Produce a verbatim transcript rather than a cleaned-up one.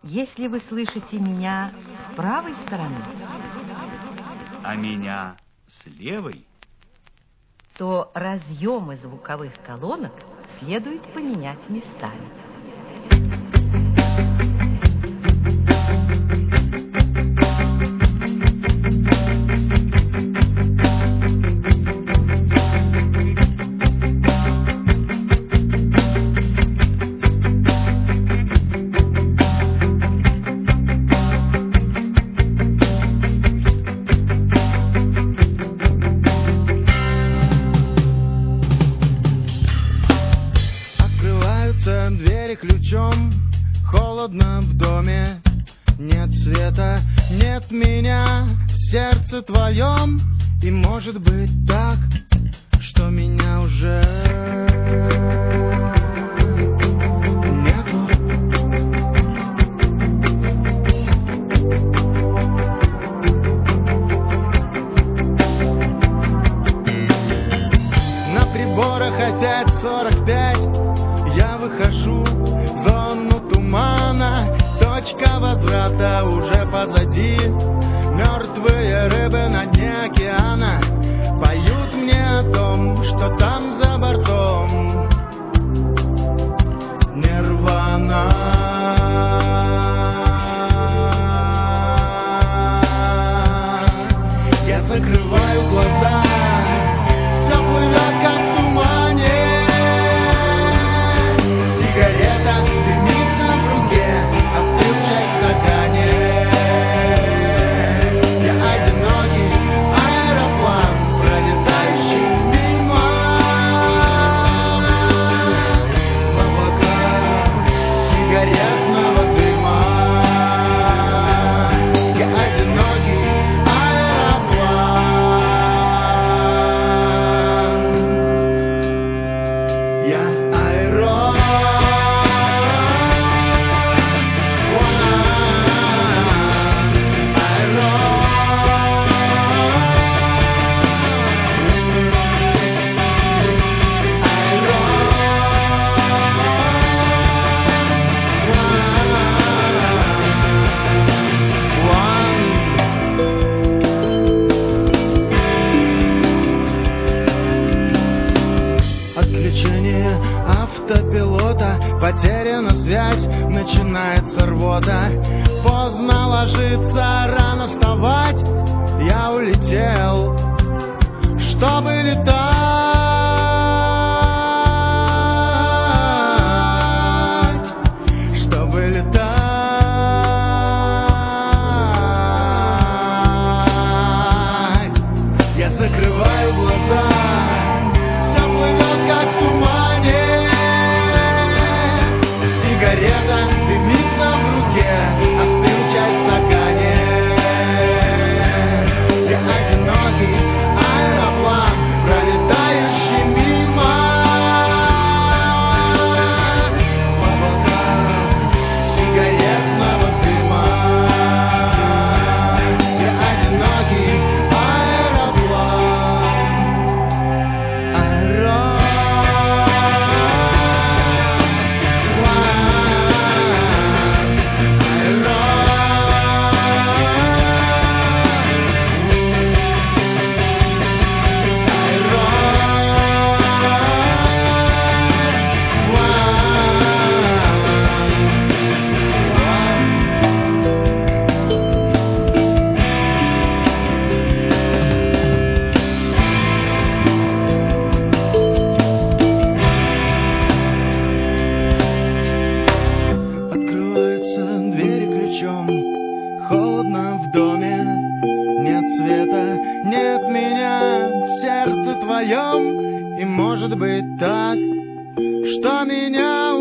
Если вы слышите меня с правой стороны, а меня с левой, то разъемы звуковых колонок следует поменять местами. Двери ключом, холодно в доме, нет света, нет меня в сердце твоем. И может быть так, что меня уже нету. На приборах опять сорок пять. Я выхожу в зону тумана, точка возврата уже позади. Мертвые рыбы на дне океана поют мне о том, что там за бортом нирвана. Я закрываю глаза, все плывет как в тумане. Сигарета дымится в руке, остыл чай в стакане. Я одинокий аэроплан, пролетающий мимо. В облаках сигаретного дыма. Я одинокий аэроплан. Я аэроплан. Отключение автопилота, потеряна связь, начинается рвота. Поздно ложиться, рано вставать. Я улетел, чтобы летать, чтобы летать. Я закрываю глаза, все плывет как в тумане. Сигарета дымится в руке, остыл чай в стакане. Я одинокий аэроплан, пролетающий мимо. В облаках сигаретного дыма. Я одинокий аэроплан. Аэроплан. Открываются двери ключом, холодно в доме, нет света, нет меня в сердце твоем. И может быть так, что меня